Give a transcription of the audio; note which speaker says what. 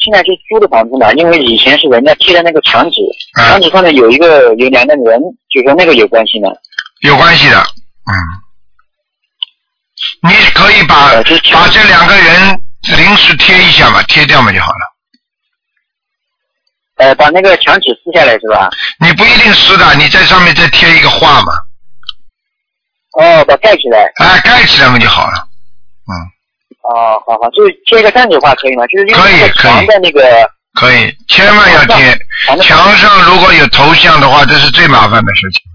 Speaker 1: 现在是租的房子嘛，因为以前是人家贴的那个墙纸，墙纸上面有两个人，就说那个有关系呢？
Speaker 2: 有关系的，你可以把这两个人临时贴一下嘛，贴掉嘛就好了。
Speaker 1: 把那个墙纸撕下来是吧？
Speaker 2: 你不一定撕的，你在上面再贴一个画嘛。
Speaker 1: 哦，把盖起来。
Speaker 2: 盖起来嘛就好了。
Speaker 1: 哦，好，就是贴一个站着画可以吗？就是用那个墙的那个。
Speaker 2: 可以，千万要贴。墙上如果有头像的话，这是最麻烦的事情。